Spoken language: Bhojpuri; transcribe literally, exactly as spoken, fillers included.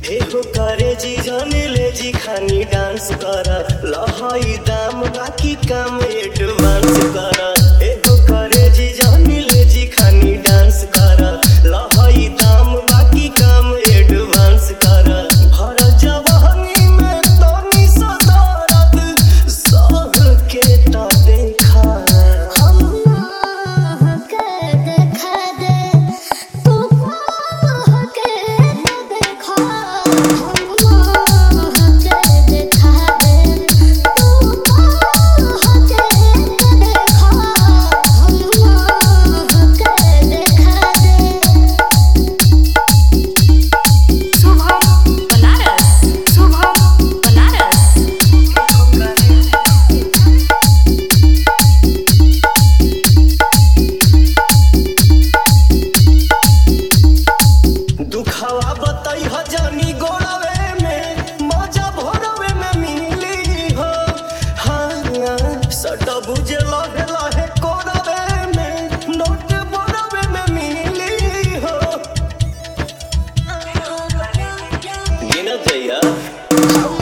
एहो करे जी जाने ले जी खानी डांस करा लहाई दाम बाकी काम एडवांस करा। एहो करे जी जाने ले जी खानी डांस करा लहाई दाम बाकी काम एडवांस करा। भर जवानी में तनी सदारत सह के ता देखा दुखवा बताई हजानी गोड़वे में मजा भोरवे में मिली हो। हाँ सट बुझे लहे लहे कोरवे में नोट बोरवे में मिली हो। गिनत है यार।